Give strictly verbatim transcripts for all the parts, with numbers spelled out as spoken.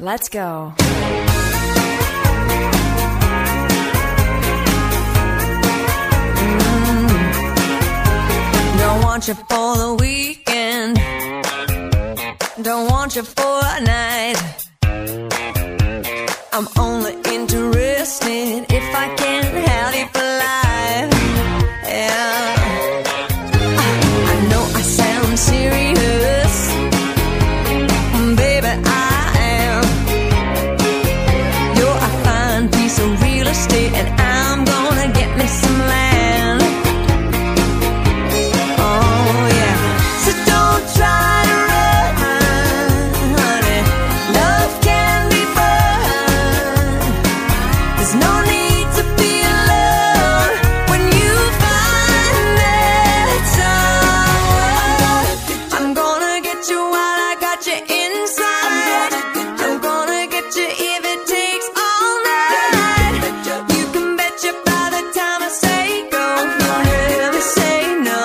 Let's go. Don't want you for the weekend. Don't want you for a night. I'm only interested if I can have you for life. Yeah. I, I know I sound serious, baby, I am. You're a fine piece of real estate, and I'm gonna get me some land. Oh yeah. So don't try to run, honey. Love can be fun. There's no need to be alone when you find that someone. I'm gonna get you while I got you inside. I'm gonna get you if it takes all night. You can bet you by the time I say go, you'll never say no.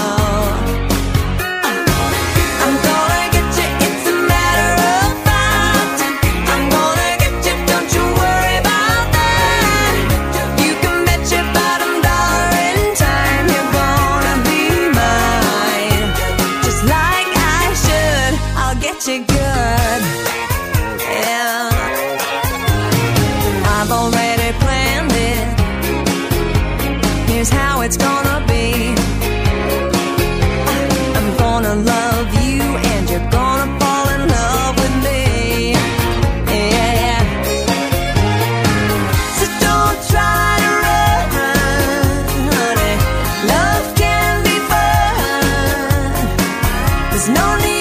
I'm gonna get you, it's a matter of fact. I'm gonna get you, don't you worry about that. You can bet your bottom dollar in time you're gonna be mine. Just like I should, I'll get you good. Yeah. I've already planned it. Here's how it's gonna be. I'm gonna love you and you're gonna fall in love with me. Yeah, yeah. So don't try to run, honey. Love can be fun. There's no need